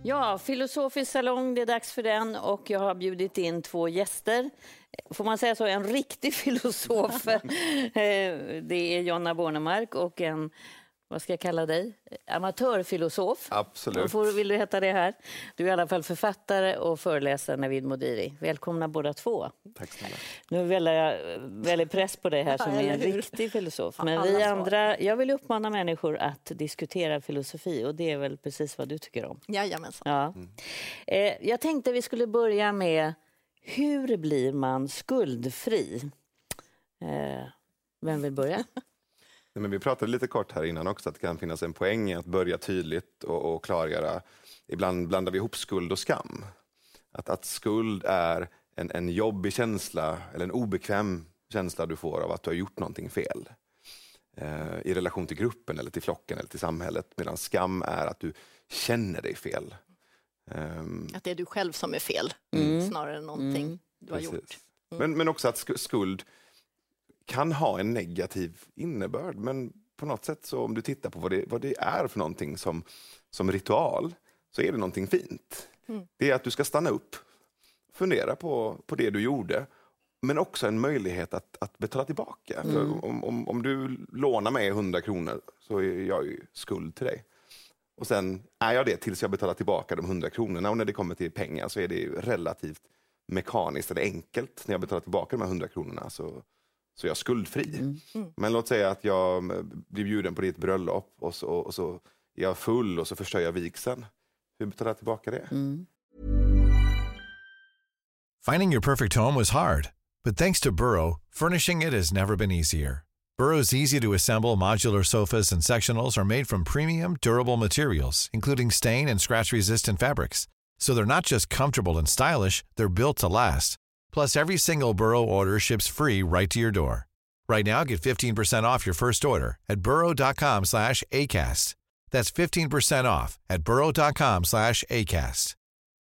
Ja, filosofisk salong, det är dags för den och jag har bjudit in 2 gäster. Får man säga så, en riktig filosof. Det är Jonna Bornemark och en, vad ska jag kalla dig? Amatörfilosof. Absolut. Vill du heta det här? Du är i alla fall författare och föreläsare, Navid Modiri. Välkomna båda 2. Tack snälla. Nu vill jag väldigt press på dig här som är en riktig filosof. Men vi andra, jag vill uppmana människor att diskutera filosofi och det är väl precis vad du tycker om. Jajamensan. Ja. Jag tänkte vi skulle börja med hur blir man skuldfri? Vem vill börja? Nej, men vi pratade lite kort här innan också att det kan finnas en poäng i att börja tydligt och klargöra. Ibland blandar vi ihop skuld och skam. Att skuld är en jobbig känsla eller en obekväm känsla du får av att du har gjort någonting fel. I relation till gruppen eller till flocken eller till samhället. Medan skam är att du känner dig fel. Att det är du själv som är fel snarare än någonting du har gjort. Men också att skuld kan ha en negativ innebörd, men på något sätt så om du tittar på vad det är för någonting som ritual så är det någonting fint. Det är att du ska stanna upp, fundera på det du gjorde, men också en möjlighet att betala tillbaka. För om du lånar mig 100 kronor så är jag ju skuld till dig. Och sen är jag det tills jag betalar tillbaka de 100 kronorna och när det kommer till pengar så är det relativt mekaniskt eller enkelt. När jag betalar tillbaka de här 100 kronorna så är jag skuldfri. Men låt säga att jag blir bjuden på ditt bröllop och så är jag full och så förstör jag vigseln. Hur betalar jag tillbaka det? Finding your perfect home was hard, but thanks to Burrow, furnishing it has never been easier. Burrow's easy-to-assemble modular sofas and sectionals are made from premium, durable materials, including stain and scratch-resistant fabrics. So they're not just comfortable and stylish, they're built to last. Plus, every single Burrow order ships free right to your door. Right now, get 15% off your first order at burrow.com/ACAST. That's 15% off at burrow.com/ACAST.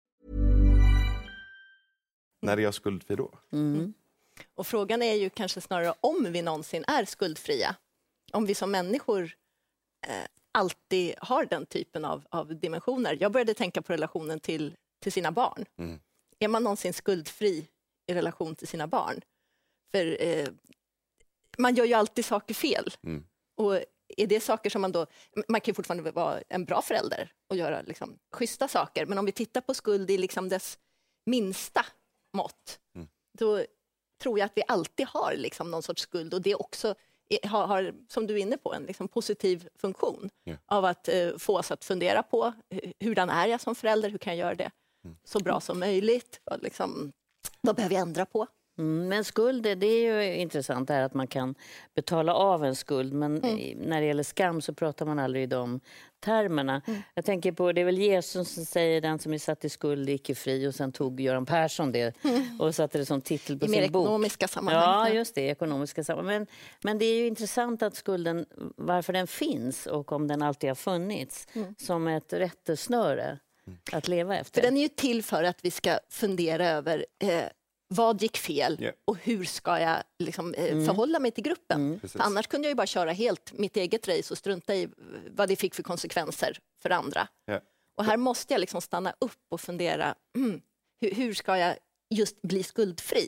När är jag skuldfri då? Och frågan är ju kanske snarare om vi någonsin är skuldfria. Om vi som människor alltid har den typen av dimensioner. Jag började tänka på relationen till sina barn. Är man någonsin skuldfri i relation till sina barn? För man gör ju alltid saker fel. Och är det saker som man kan ju fortfarande vara en bra förälder och göra liksom schyssta saker. Men om vi tittar på skuld i liksom dess minsta mått, då tror jag att vi alltid har liksom någon sorts skuld. Och det också har, som du är inne på, en liksom positiv funktion av att få oss att fundera på hurdan är jag som förälder, hur kan jag göra det så bra som möjligt, och liksom, vad behöver jag ändra på? Men skuld, det är ju intressant här att man kan betala av en skuld. Men när det gäller skam så pratar man aldrig i de termerna. Jag tänker på, det är väl Jesus som säger den som är satt i skuld är icke fri. Och sen tog Göran Persson det och satte det som titel på sin bok. I mer ekonomiska sammanhang. Ja, just det, ekonomiska sammanhang. Men det är ju intressant att skulden, varför den finns och om den alltid har funnits som ett rättesnöre att leva efter. För den är ju till för att vi ska fundera över vad gick fel och hur ska jag liksom, förhålla mig till gruppen? För annars kunde jag ju bara köra helt mitt eget race och strunta i vad det fick för konsekvenser för andra. Och här måste jag liksom stanna upp och fundera, hur ska jag just bli skuldfri?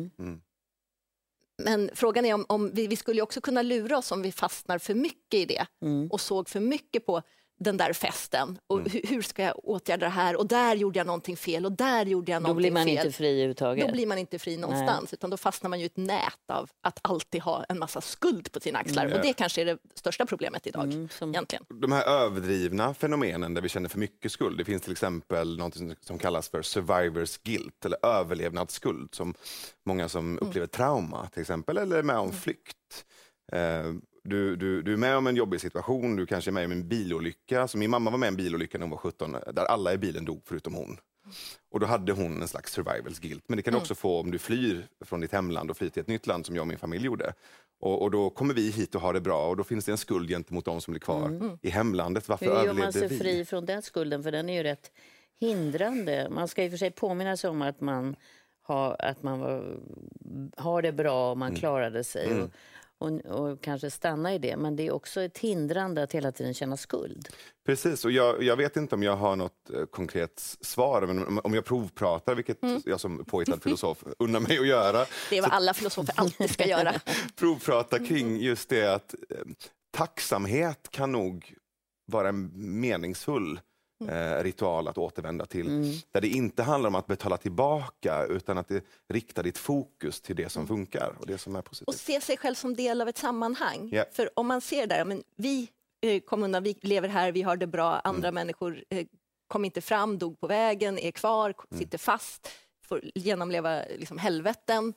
Men frågan är om vi skulle också kunna lura oss om vi fastnar för mycket i det och såg för mycket på den där festen och hur ska jag åtgärda det här och där gjorde jag någonting fel och där gjorde jag någonting fel. Då blir man inte fri överhuvudtaget. Då blir man inte fri någonstans. Utan då fastnar man ju i ett nät av att alltid ha en massa skuld på sina axlar och det kanske är det största problemet idag egentligen. De här överdrivna fenomenen där vi känner för mycket skuld, det finns till exempel något som kallas för survivor's guilt eller överlevnadsskuld, som många som upplever trauma till exempel eller är med om flykt. Du är med om en jobbig situation, du kanske är med om en bilolycka. Så min mamma var med om en bilolycka när hon var 17 där alla i bilen dog förutom hon. Och då hade hon en slags survival's guilt. Men det kan du också få om du flyr från ditt hemland och flyr till ett nytt land som jag och min familj gjorde. Och då kommer vi hit och har det bra och då finns det en skuld gentemot de som blir kvar i hemlandet. Varför överlevde vi? Hur gör man sig fri från den skulden? För den är ju rätt hindrande. Man ska ju för sig påminna sig om att man har det bra och man klarade sig. och kanske stanna i det. Men det är också ett hindrande att hela tiden känna skuld. Precis, och jag vet inte om jag har något konkret svar, men om jag provpratar, vilket jag som påhittad filosof unnar mig att göra. Det är vad alla filosofer alltid ska göra. Provprata kring just det att tacksamhet kan nog vara en meningsfull ritual att återvända till. Där det inte handlar om att betala tillbaka, utan att det riktar ditt fokus till det som funkar och det som är positivt. Och se sig själv som del av ett sammanhang. Yeah. För om man ser där, men vi kom undan, vi lever här, vi har det bra, andra människor kom inte fram, dog på vägen, är kvar, sitter fast, får genomleva liksom helveten.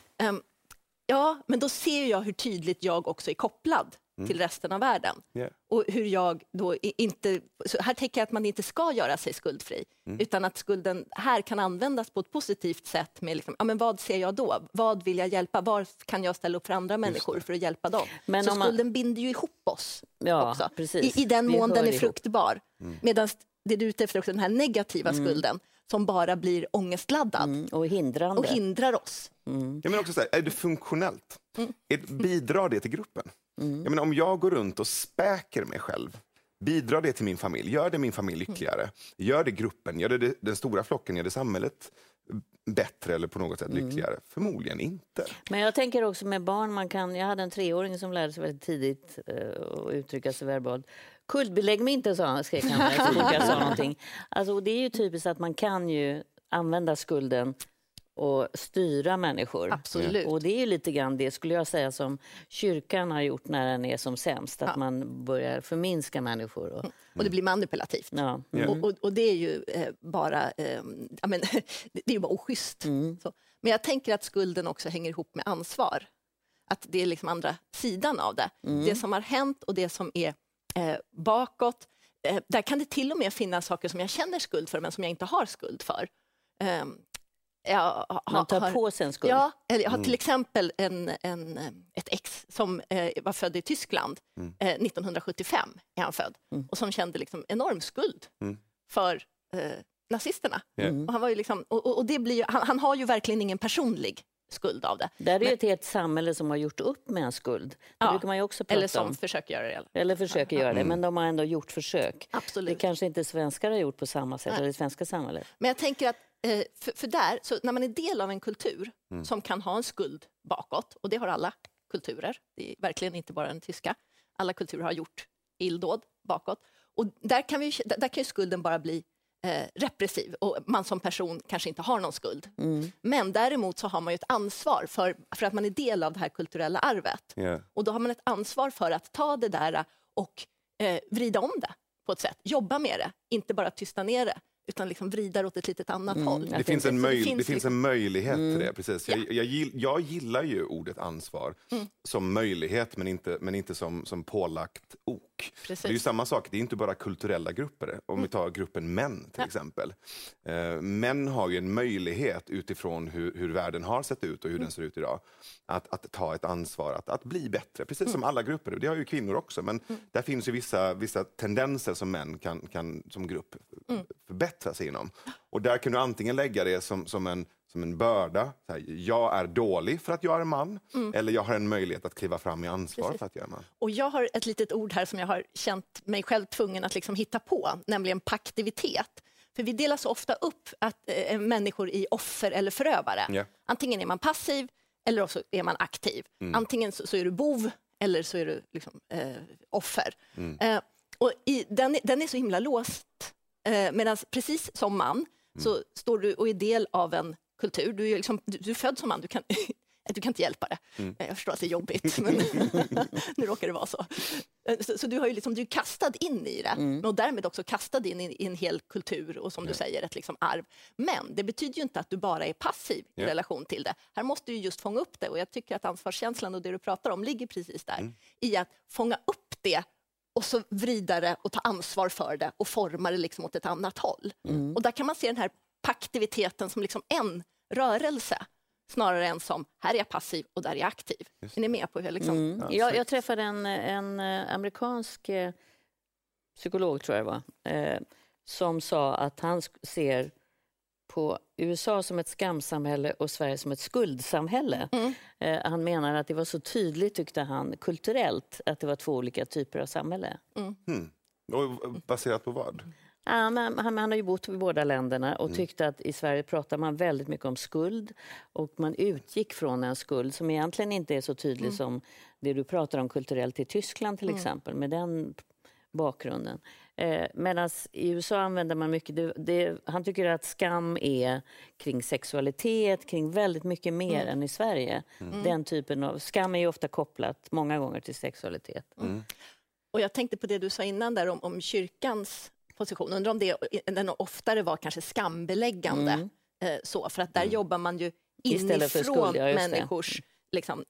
Ja, men då ser jag hur tydligt jag också är kopplad till resten av världen. Yeah. Och hur jag då inte... Så här tänker jag att man inte ska göra sig skuldfri, utan att skulden här kan användas på ett positivt sätt med liksom, ja, men vad ser jag då? Vad vill jag hjälpa? Var kan jag ställa upp för andra människor för att hjälpa dem? Men så skulden binder ju ihop oss också. Precis. I den mån den är ihop. fruktbar. Medan det du är ute efter också, den här negativa skulden som bara blir ångestladdad Och hindrande. och hindrar oss. Ja, men också så här, är det funktionellt? Bidrar det till gruppen? Jag menar, om jag går runt och späker mig själv, bidrar det till min familj? Gör det min familj lyckligare? Gör det gruppen? Gör det den stora flocken? Gör det samhället bättre eller på något sätt lyckligare? Förmodligen inte. Men jag tänker också med barn, jag hade en 3-åring som lärde sig väldigt tidigt att uttrycka sig verbalt. Kuldbelägg mig inte, skrek han så fort jag sa någonting. Alltså, och det är ju typiskt att man kan ju använda skulden och styra människor. Absolut. Och det är ju lite grann det, skulle jag säga, som kyrkan har gjort när den är som sämst. Att man börjar förminska människor. Och det blir manipulativt. Ja. Och det är ju bara det är ju bara oschysst. Så. Men jag tänker att skulden också hänger ihop med ansvar. Att det är liksom andra sidan av det. Det som har hänt och det som är bakåt. Där kan det till och med finnas saker som jag känner skuld för men som jag inte har skuld för. Man tar på sig en skuld. Ja, eller jag har till exempel ett ex som var född i Tyskland 1975 är han född och som kände liksom enorm skuld för nazisterna. Och han var ju liksom, och det blir ju, han har ju verkligen ingen personlig skuld av det. Där är det ett helt samhälle som har gjort upp med en skuld. Det brukar man ju också prata eller som om. försöker göra det. Eller försöker göra det, men de har ändå gjort försök. Absolut. Det kanske inte svenskar har gjort på samma sätt, eller det svenska samhället. Men jag tänker att för där, så när man är del av en kultur som kan ha en skuld bakåt, och det har alla kulturer, det är verkligen inte bara den tyska, alla kulturer har gjort illdåd bakåt, och där kan ju skulden bara bli repressiv och man som person kanske inte har någon skuld. Men däremot så har man ju ett ansvar för att man är del av det här kulturella arvet. Och då har man ett ansvar för att ta det där och vrida om det på ett sätt. Jobba med det, inte bara tysta ner det, utan liksom vrida åt ett litet annat håll. Det finns en möjlighet till det. Precis. Jag gillar ju ordet ansvar som möjlighet, men inte som pålagt ok. Det är ju samma sak, det är inte bara kulturella grupper. Om vi tar gruppen män till exempel. Män har ju en möjlighet utifrån hur världen har sett ut och hur den ser ut idag. Att ta ett ansvar, att bli bättre. Precis som alla grupper, det har ju kvinnor också. Men där finns ju vissa tendenser som män kan som grupp förbättra sig inom. Och där kan du antingen lägga det som en börda. Så här, jag är dålig för att jag är man. Eller jag har en möjlighet att kliva fram i ansvar för att jag är man. Och jag har ett litet ord här som jag har känt mig själv tvungen att liksom hitta på. Nämligen paktivitet. För vi delar så ofta upp människor i offer eller förövare. Yeah. Antingen är man passiv eller också är man aktiv. Antingen så är du bov eller så är du liksom, offer. Och den är så himla låst. Medan precis som man så står du och är del av en kultur. Du är född som man, du kan inte hjälpa det. Jag förstår att det är jobbigt, men nu råkar det vara så. Så du är kastad in i det och därmed också kastad in i en hel kultur och som du säger ett liksom arv. Men det betyder ju inte att du bara är passiv i relation till det. Här måste du just fånga upp det, och jag tycker att ansvarskänslan och det du pratar om ligger precis där. I att fånga upp det och så vrida det och ta ansvar för det och forma det liksom åt ett annat håll. Och där kan man se den här paktiviteten som liksom en rörelse snarare än som här är jag passiv och där är jag aktiv. Är ni med på hur liksom? Jag träffade en amerikansk psykolog, tror jag det var, som sa att han ser på USA som ett skamsamhälle och Sverige som ett skuldsamhälle. Han menar att det var så tydligt, tyckte han, kulturellt, att det var 2 olika typer av samhälle. Och baserat på vad? Ja, men han har ju bott i båda länderna och tyckte att i Sverige pratar man väldigt mycket om skuld och man utgick från en skuld som egentligen inte är så tydlig som det du pratar om kulturellt i Tyskland till exempel, med den bakgrunden. Medan i USA använder man mycket, han tycker att skam är kring sexualitet, kring väldigt mycket mer än i Sverige. Den typen av skam är ju ofta kopplat många gånger till sexualitet. Och jag tänkte på det du sa innan där om kyrkans position. Undrar om den oftare var kanske skambeläggande. Så, för att där jobbar man ju inifrån människors liksom,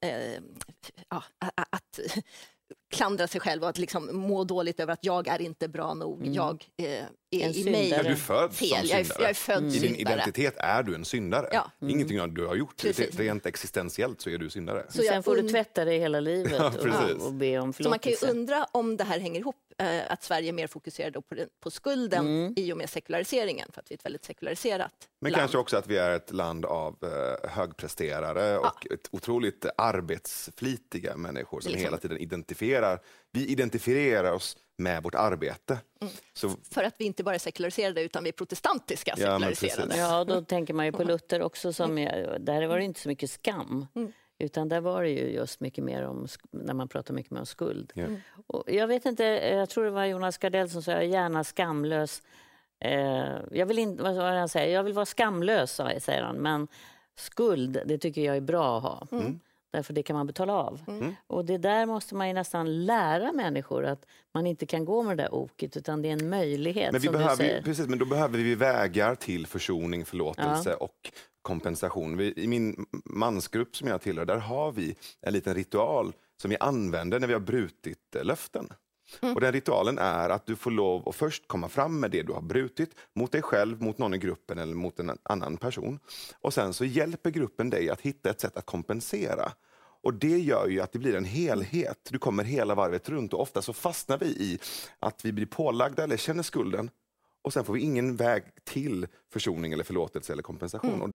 att klandra sig själv och att liksom må dåligt över att jag är inte bra nog. Jag är i mig du är född fel. som syndare. Jag är född I din identitet är du en syndare. Ja. Ingenting du har gjort. Rent existentiellt så är du syndare. Så sen får du tvätta dig hela livet och be om förlåtelse. Så man kan ju undra om det här hänger ihop, att Sverige är mer fokuserad på skulden i och med sekulariseringen, för att vi är ett väldigt sekulariserat Men land. kanske också att vi är ett land av högpresterare och ett otroligt arbetsflitiga människor som hela tiden identifierar oss med vårt arbete. Så... För att vi inte bara är sekulariserade utan vi är protestantiska sekulariserade. Ja, då tänker man ju på Luther också. Där var det inte så mycket skam. Utan där var det ju just mycket mer om, när man pratar mycket mer om skuld. Och jag vet inte, jag tror det var Jonas Gardell som sa, gärna skamlös. Jag vill inte, vad han säger, jag vill vara skamlös, säger han. Men skuld, det tycker jag är bra att ha. Därför det kan man betala av. Och det där måste man ju nästan lära människor, att man inte kan gå med det där oket, utan det är en möjlighet. Men men då behöver vi vägar till försoning, förlåtelse och kompensation. I min mansgrupp som jag tillhör, där har vi en liten ritual som vi använder när vi har brutit löften. Och den ritualen är att du får lov att först komma fram med det du har brutit mot dig själv, mot någon i gruppen eller mot en annan person. Och sen så hjälper gruppen dig att hitta ett sätt att kompensera. Och det gör ju att det blir en helhet. Du kommer hela varvet runt och ofta så fastnar vi i att vi blir pålagda eller känner skulden. Och sen får vi ingen väg till försoning eller förlåtelse eller kompensation.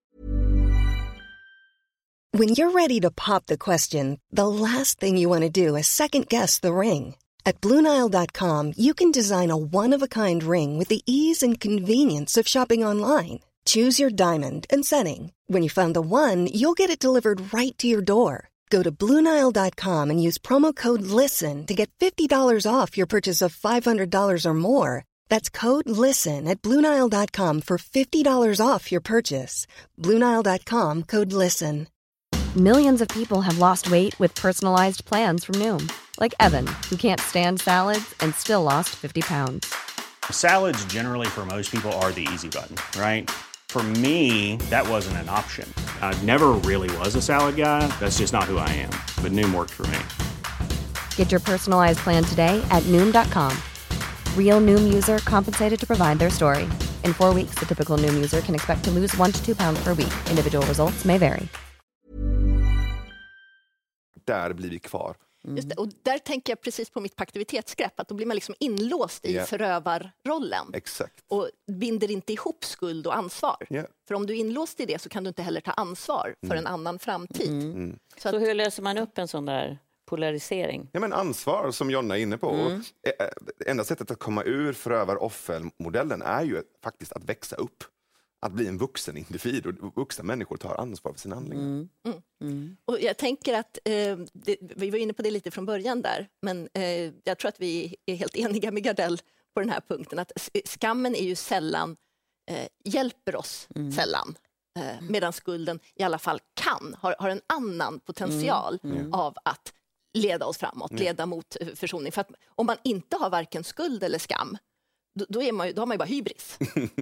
When you're ready to pop the question, the last thing you want to do is second guess the ring. At BlueNile.com you can design a one-of-a-kind ring with the ease and convenience of shopping online. Choose your diamond and setting. When you find the one, you'll get it delivered right to your door. Go to BlueNile.com and use promo code LISTEN to get $50 off your purchase of $500 or more. That's code LISTEN at BlueNile.com for $50 off your purchase. BlueNile.com, code LISTEN. Millions of people have lost weight with personalized plans from Noom. Like Evan, who can't stand salads and still lost 50 pounds. Salads generally for most people are the easy button, right? For me, that wasn't an option. I never really was a salad guy. That's just not who I am. But Noom worked for me. Get your personalized plan today at Noom.com. Real Noom user compensated to provide their story. In 4 weeks, the typical Noom user can expect to lose 1 to 2 pounds per week. Individual results may vary. Där blir vi kvar. Just det, och där tänker jag precis på mitt aktivitetsgrepp, att då blir man liksom inlåst i förövarrollen. Exakt. Och binder inte ihop skuld och ansvar. För om du är inlåst i det så kan du inte heller ta ansvar för en annan framtid. Så hur löser man upp en sån där polarisering? Ja, men ansvar som Jonna är inne på. Enda sättet att komma ur förövar-offer-modellen är ju faktiskt att växa upp. Att bli en vuxen individ, och vuxna människor tar ansvar för sina handlingar. Och jag tänker att vi var inne på det lite från början där, men jag tror att vi är helt eniga med Gardell på den här punkten, att skammen är ju sällan, hjälper oss sällan, medan skulden i alla fall har en annan potential av att leda oss framåt, leda mot försoning. För att om man inte har varken skuld eller skam, då har man ju bara hybris.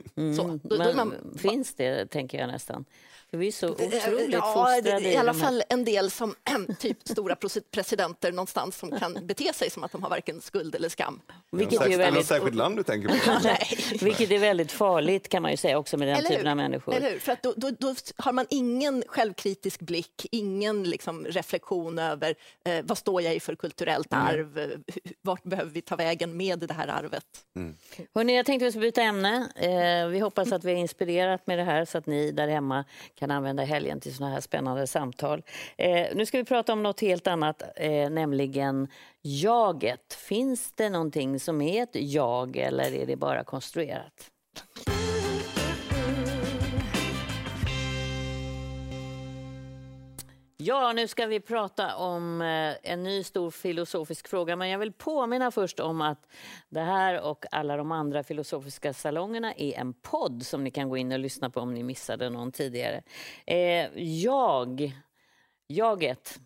Finns det, tänker jag nästan. För vi är så otroligt fostrade i alla fall en del som typ stora presidenter någonstans som kan bete sig som att de har varken skuld eller skam. Vilket är väldigt... särskilt land du tänker på. Nej. Vilket är väldigt farligt, kan man ju säga, också med den typen av människor. Eller hur? För att då har man ingen självkritisk blick, ingen liksom reflektion över vad står jag i för kulturellt arv, vart behöver vi ta vägen med det här arvet. Hörrni, jag tänkte att vi ska byta ämne. Vi hoppas att vi har inspirerat med det här så att ni där hemma kan använda helgen till såna här spännande samtal. Nu ska vi prata om något helt annat, nämligen jaget. Finns det någonting som är ett jag eller är det bara konstruerat? Ja, nu ska vi prata om en ny stor filosofisk fråga. Men jag vill påminna först om att det här och alla de andra filosofiska salongerna är en podd som ni kan gå in och lyssna på om ni missade någon tidigare. Jaget.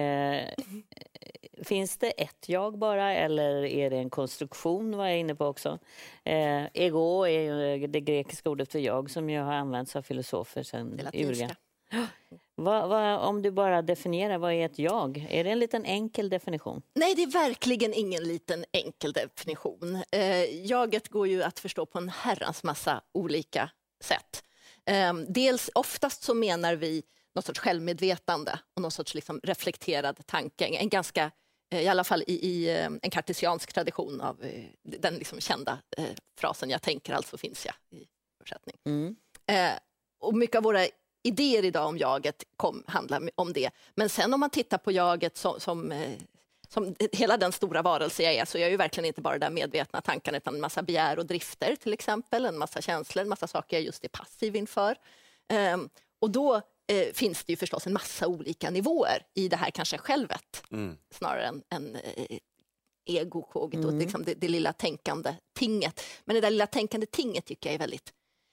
Finns det ett jag bara eller är det en konstruktion, var jag inne på också? Ego är ju det grekiska ordet för jag som ju har använts av filosofer sedan urga. Om du bara definierar, vad är ett jag? Är det en liten enkel definition? Nej, det är verkligen ingen liten enkel definition. Jaget går ju att förstå på en herrans massa olika sätt. Dels oftast så menar vi något sorts självmedvetande och någon sorts liksom reflekterad tanke. En ganska, i alla fall i en kartesiansk tradition av den liksom kända frasen jag tänker, alltså finns jag i översättning. Och mycket av våra idéer idag om jaget handlar om det. Men sen om man tittar på jaget som hela den stora varelse jag är, så jag är ju verkligen inte bara där medvetna tankarna utan en massa begär och drifter till exempel, en massa känslor, en massa saker jag just är passiv inför. Och då finns det ju förstås en massa olika nivåer i det här kanske självet snarare än ego-kogit och liksom det lilla tänkande tinget. Men det där lilla tänkande tinget tycker jag är väldigt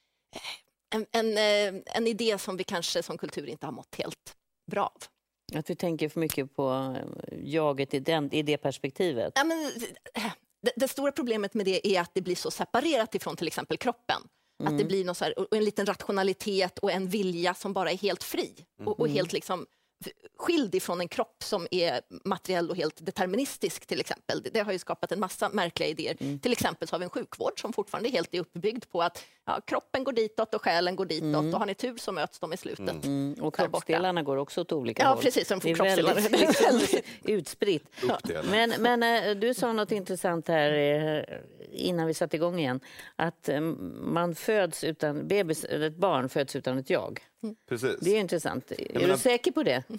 en idé som vi kanske som kultur inte har mått helt bra av. Att vi tänker för mycket på jaget i det perspektivet. Ja, men det stora problemet med det är att det blir så separerat ifrån till exempel kroppen. Att det blir något så här, en liten rationalitet och en vilja som bara är helt fri och helt liksom skild ifrån en kropp som är materiell och helt deterministisk till exempel. Det har ju skapat en massa märkliga idéer. Till exempel så har vi en sjukvård som fortfarande helt är uppbyggd på att kroppen går ditåt och själen går ditåt och har ni tur så möts de i slutet. Och kroppsdelarna går också åt olika håll. Ja, precis. De får är väldigt utspritt. Men du sa något intressant här innan vi satte igång igen. Att man föds utan, ett barn föds utan ett jag. Precis. Det är intressant. Är du säker på det?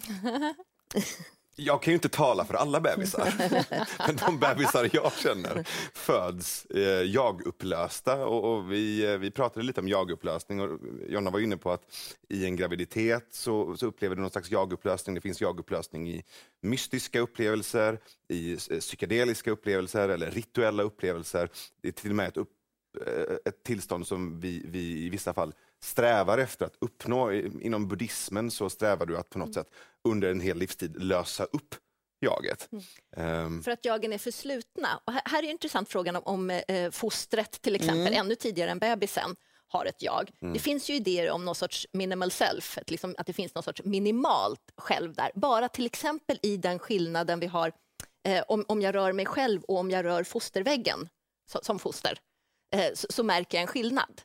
Jag kan ju inte tala för alla bebisar, men de bebisar jag känner föds jagupplösta och vi pratade lite om jagupplösning och Jonna var inne på att i en graviditet så upplever du någon slags jagupplösning. Det finns jagupplösning i mystiska upplevelser, i psykedeliska upplevelser eller rituella upplevelser. Det är till och med ett tillstånd som vi i vissa fall strävar efter att uppnå. Inom buddhismen så strävar du att på något sätt under en hel livstid lösa upp jaget. För att jagen är förslutna. Och här är en intressant frågan om fostret till exempel, ännu tidigare än bebisen har ett jag. Det finns ju idéer om någon sorts minimal self, att det finns någon sorts minimalt själv där. Bara till exempel i den skillnaden vi har om jag rör mig själv och om jag rör fosterväggen som foster. Så märker jag en skillnad.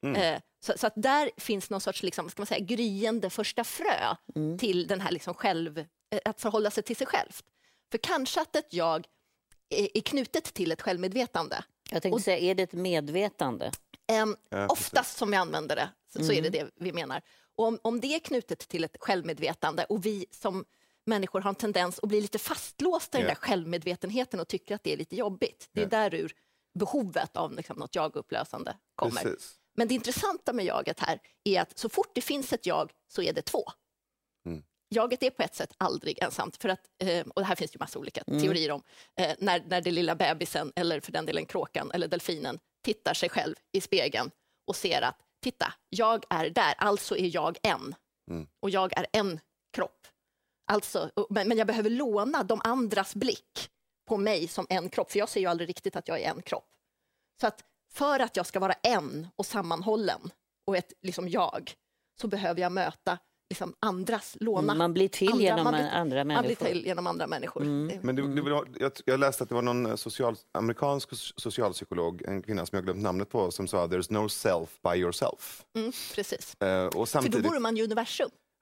Så att där finns någon sorts liksom, ska man säga, gryende första frö till den här liksom att förhålla sig till sig självt. För kanske att ett jag är knutet till ett självmedvetande. Jag tänkte säga, är det ett medvetande? Oftast som vi använder det så är det vi menar. Och om det är knutet till ett självmedvetande och vi som människor har en tendens att bli lite fastlåsta i den där självmedvetenheten och tycker att det är lite jobbigt. Det är därur behovet av liksom något jagupplösande kommer. Precis. Men det intressanta med jaget här är att så fort det finns ett jag så är det två. Jaget är på ett sätt aldrig ensamt. För att, och det här finns ju massa olika teorier om. När det lilla bebisen eller för den delen kråkan eller delfinen tittar sig själv i spegeln och ser att titta, jag är där, alltså är jag en. Och jag är en kropp. Alltså, men jag behöver låna de andras blick på mig som en kropp. För jag ser ju aldrig riktigt att jag är en kropp. Så att för att jag ska vara en och sammanhållen och ett liksom jag, så behöver jag möta liksom andras, låna. Man blir till genom andra människor. Man blir till genom andra människor. Men jag läste att det var någon amerikansk socialpsykolog, en kvinna som jag glömt namnet på, som sa there's no self by yourself. Precis. Och samtidigt, för då vore man ju universum.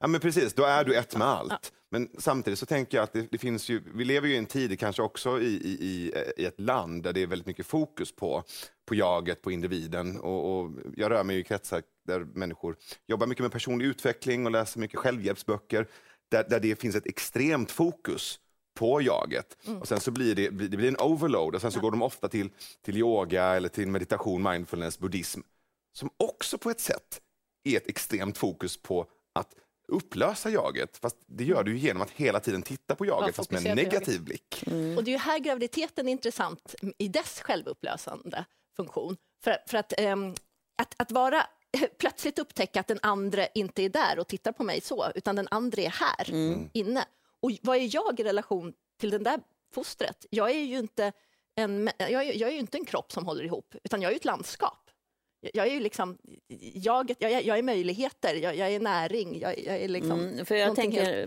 Ja, men precis, då är du ett med allt. Men samtidigt så tänker jag att det finns ju, vi lever ju i en tid, kanske också i ett land där det är väldigt mycket fokus på jaget, på individen. Och jag rör mig i kretsar där människor jobbar mycket med personlig utveckling och läser mycket självhjälpsböcker. Där det finns ett extremt fokus på jaget. Och sen så blir det blir en overload. Och sen så går de ofta till yoga eller till meditation, mindfulness, buddhism. Som också på ett sätt är ett extremt fokus på att upplösa jaget. Fast det gör du ju genom att hela tiden titta på jaget fast med en negativ blick. Och det är ju här graviditeten är intressant i dess självupplösande funktion. För att vara plötsligt upptäcka att den andra inte är där och tittar på mig så, utan den andra är här inne. Och vad är jag i relation till den där fostret? Jag är ju inte en kropp som håller ihop, utan jag är ju ett landskap. Jag är ju liksom jag är möjligheter, jag är näring, jag är liksom för jag tänker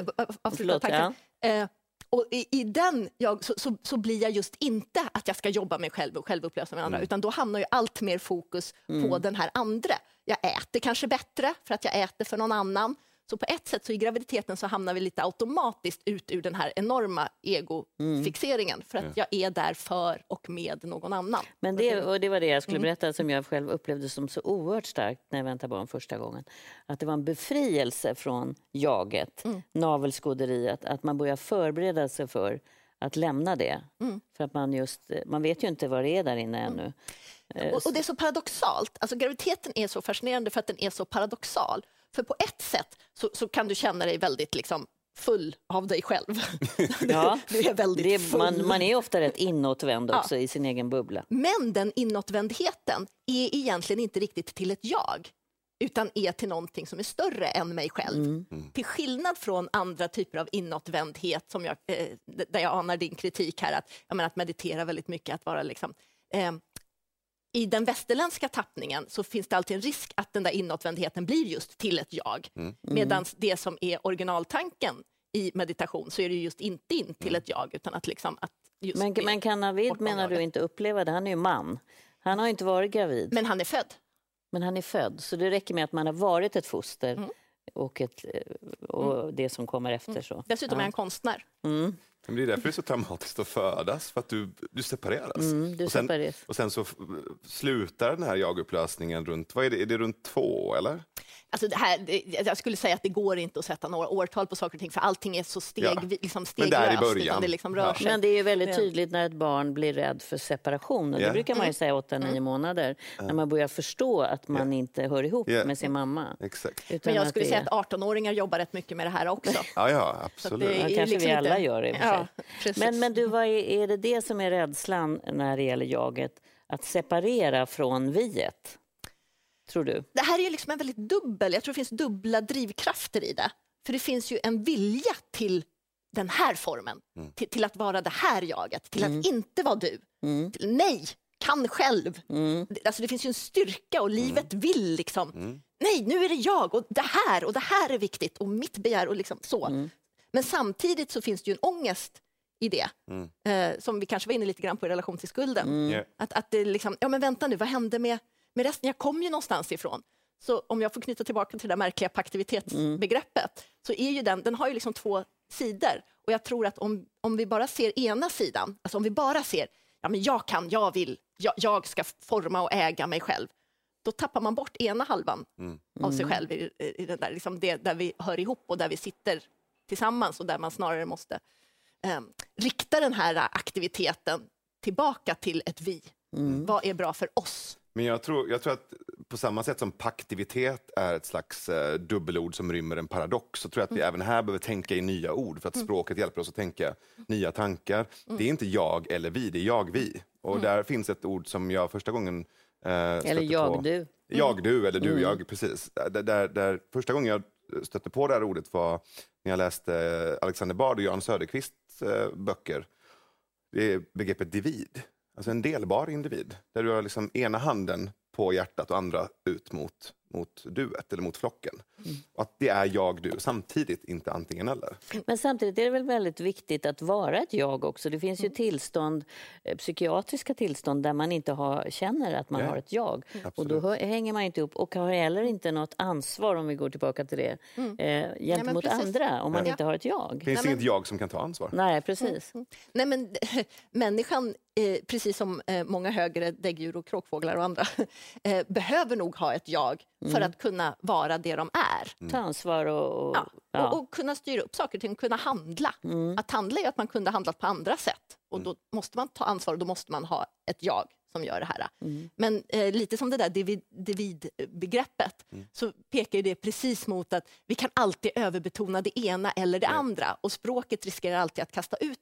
och i den så blir jag just inte att jag ska jobba mig själv och självupplösa med andra, utan då hamnar ju allt mer fokus på den här andra. Jag äter kanske bättre för att jag äter för någon annan. Så på ett sätt så i graviditeten så hamnar vi lite automatiskt ut ur den här enorma egofixeringen för att jag är där för och med någon annan. Men det var det jag skulle berätta som jag själv upplevde som så oerhört starkt när jag väntade barn första gången. Att det var en befrielse från jaget, navelskåderiet, att man börjar förbereda sig för att lämna det. För att man vet ju inte vad det är där inne ännu. Och det är så paradoxalt. Alltså graviditeten är så fascinerande för att den är så paradoxal. För på ett sätt så kan du känna dig väldigt liksom full av dig själv. Ja, du är väldigt full. Man är ofta rätt inåtvänd också i sin egen bubbla. Men den inåtvändheten är egentligen inte riktigt till ett jag, utan är till någonting som är större än mig själv. Till skillnad från andra typer av inåtvändhet som där jag anar din kritik här, att meditera väldigt mycket, att vara liksom... I den västerländska tappningen så finns det alltid en risk att den där inåtvändheten blir just till ett jag. Medan det som är originaltanken i meditation så är det just inte in till ett jag, utan att liksom... Men kan Navid, menar du, inte uppleva det? Han är ju man. Han har ju inte varit gravid. Men han är född. Men han är född, så det räcker med att man har varit ett foster och det som kommer efter. Så. Dessutom är han konstnär. Men det är därför det är så traumatiskt att födas, för att du separeras. Och sen så slutar den här jagupplösningen runt, vad är det runt 2 eller? Alltså jag skulle säga att det går inte att sätta några årtal på saker och ting, för allting är så steglöst. Men där i början. Det liksom rör sig. Men det är ju väldigt tydligt när ett barn blir rädd för separation. Och det brukar man ju säga 8-9 månader. När man börjar förstå att man inte hör ihop med sin mamma. Exakt. Men jag skulle säga att 18-åringar jobbar rätt mycket med det här också. Ja, absolut. Det kanske liksom vi alla gör det. Ja, men du, vad är det som är rädslan när det gäller jaget? Att separera från viet? Tror du? Det här är ju liksom en väldigt jag tror det finns dubbla drivkrafter i det. För det finns ju en vilja till den här formen. Till att vara det här jaget. Till att inte vara du. Nej, kan själv. Alltså det finns ju en styrka och livet vill liksom. Nej, nu är det jag och det här är viktigt. Och mitt begär och liksom så. Men samtidigt så finns det ju en ångest i det. Som vi kanske var inne lite grann på i relation till skulden. Att det liksom, men vänta nu, vad hände med resten? Jag kom ju någonstans ifrån. Så om jag får knyta tillbaka till det där märkliga paktivitetsbegreppet, så är ju den har ju liksom 2 sidor. Och jag tror att om vi bara ser ena sidan, alltså om vi bara ser, men jag vill, jag ska forma och äga mig själv, då tappar man bort ena halvan av sig själv i den där, liksom det, där vi hör ihop och där vi sitter tillsammans, och där man snarare måste rikta den här aktiviteten tillbaka till ett vi. Vad är bra för oss? Men jag tror att på samma sätt som paktivitet är ett slags dubbelord som rymmer en paradox, så tror jag att vi även här behöver tänka i nya ord, för att språket hjälper oss att tänka nya tankar. Det är inte jag eller vi, det är jag-vi. Och där finns ett ord som jag första gången eller jag-du. Jag-du eller du-jag, precis. Där första gången jag stötte på det här ordet var när jag läste Alexander Bard och Jan Söderqvists böcker. Det är begreppet divid. Alltså en delbar individ. Där du har liksom ena handen på hjärtat och andra ut mot mot duet eller mot flocken. Och att det är jag, du samtidigt, inte antingen eller. Men samtidigt är det väl väldigt viktigt att vara ett jag också. Det finns ju tillstånd, psykiatriska tillstånd där man inte känner att man har ett jag. Absolut. Och då hänger man inte upp och har heller inte något ansvar, om vi går tillbaka till det, gentemot andra om man inte har ett jag. Det finns inget jag som kan ta ansvar. Nej, precis. Nej, men människan, precis som många högre däggdjur och kråkfåglar och andra, behöver nog ha ett jag för att kunna vara det de är. Ta ansvar och kunna styra upp saker och ting, kunna handla. Att handla är att man kunde handla på andra sätt. Och då måste man ta ansvar och då måste man ha ett jag som gör det här. Men lite som det där divid-begreppet så pekar det precis mot att vi kan alltid överbetona det ena eller det andra. Och språket riskerar alltid att kasta ut.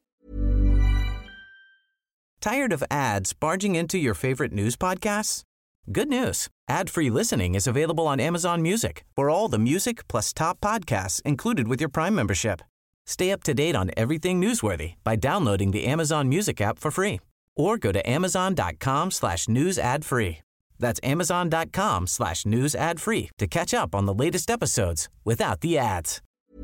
Tired of ads barging into your favorite news podcasts? Good news. Ad-free listening is available on Amazon Music for all the music plus top podcasts included with your Prime membership. Stay up to date on everything newsworthy by downloading the Amazon Music app for free or go to amazon.com/news ad free. That's amazon.com/news ad free to catch up on the latest episodes without the ads.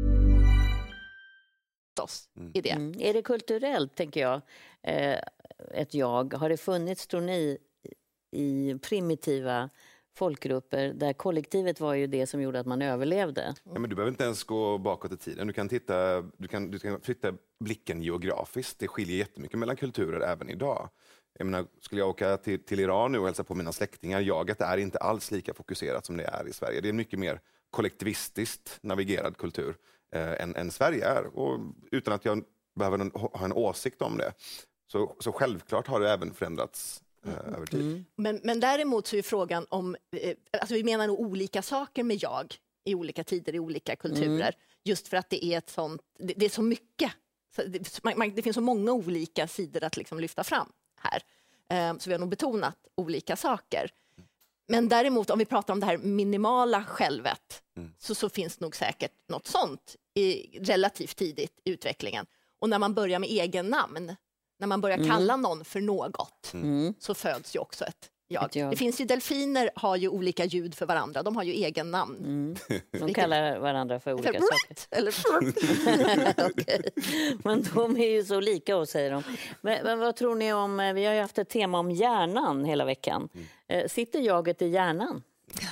I det. Är det kulturellt, tänker jag, ett jag? Har det funnits, tror ni, i primitiva folkgrupper där kollektivet var ju det som gjorde att man överlevde? Ja, men du behöver inte ens gå bakåt i tiden. Du kan flytta blicken geografiskt. Det skiljer jättemycket mellan kulturer även idag. Jag menar, skulle jag åka till Iran nu och hälsa på mina släktingar, jaget är inte alls lika fokuserat som det är i Sverige. Det är en mycket mer kollektivistiskt navigerad kultur än Sverige är. Och utan att jag behöver ha en åsikt om det. Så självklart har det även förändrats över tid. Men däremot så är frågan om, alltså vi menar nog olika saker med jag i olika tider, i olika kulturer. Just för att det är ett sånt, det är så mycket. Så det finns så många olika sidor att liksom lyfta fram här. Så vi har nog betonat olika saker. Men däremot om vi pratar om det här minimala självet så finns nog säkert något sånt relativt tidigt i utvecklingen. Och när man börjar med egen namn, när man börjar kalla någon för något, så föds ju också ett jag. Det finns ju, delfiner har ju olika ljud för varandra. De har ju egen namn. De kallar varandra för olika saker. Eller okay. Men de är ju så lika oss, säger de. Men vad tror ni om, vi har ju haft ett tema om hjärnan hela veckan. Sitter jaget i hjärnan?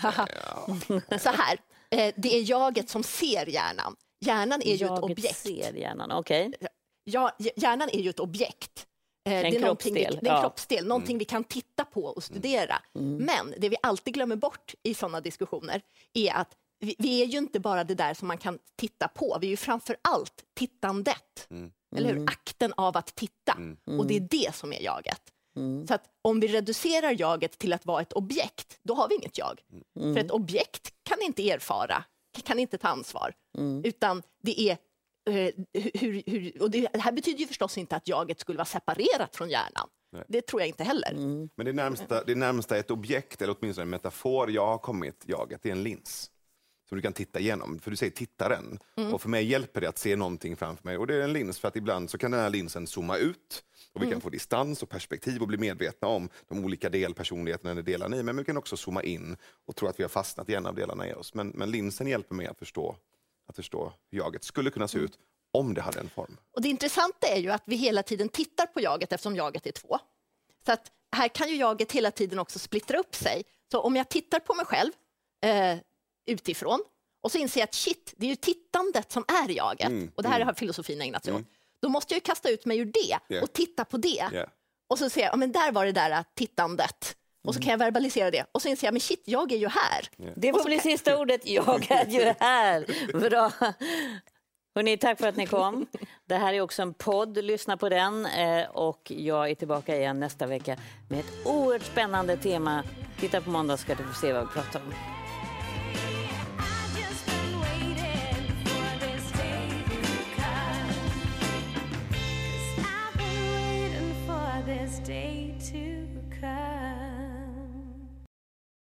Så här, det är jaget som ser hjärnan. Hjärnan är ju ett objekt. Ser hjärnan, okej. Ja, hjärnan är ju ett objekt. Det är en kroppsdel, någonting vi kan titta på och studera. Men det vi alltid glömmer bort i sådana diskussioner är att vi är ju inte bara det där som man kan titta på. Vi är ju framför allt tittandet. Eller hur? Akten av att titta. Och det är det som är jaget. Så att om vi reducerar jaget till att vara ett objekt, då har vi inget jag. För ett objekt kan inte erfara, kan inte ta ansvar. Utan det är och det här betyder ju förstås inte att jaget skulle vara separerat från hjärnan. Nej. Det tror jag inte heller. Men det närmsta ett objekt, eller åtminstone en metafor jag har kommit jaget, är en lins som du kan titta igenom. För du säger tittaren. Och för mig hjälper det att se någonting framför mig. Och det är en lins för att ibland så kan den här linsen zooma ut. Och vi kan få distans och perspektiv och bli medvetna om de olika delpersonligheterna eller delarna i. Men vi kan också zooma in och tro att vi har fastnat i en av delarna i oss. Men linsen hjälper mig att förstå hur jaget skulle kunna se ut om det hade en form. Och det intressanta är ju att vi hela tiden tittar på jaget eftersom jaget är 2. Så att här kan ju jaget hela tiden också splittra upp sig. Så om jag tittar på mig själv utifrån och så inser jag att shit, det är ju tittandet som är jaget. Och det här har filosofin ägnat sig åt. Då måste jag ju kasta ut mig ur det och titta på det. Och så ser jag, men där var det där tittandet. Och så kan jag verbalisera det. Och så inser jag, men shit, jag är ju här. Det får bli sista ordet, jag är ju här. Bra. Hörrni, tack för att ni kom. Det här är också en podd, lyssna på den. Och jag är tillbaka igen nästa vecka med ett oerhört spännande tema. Titta på måndag ska du få se vad vi pratar om.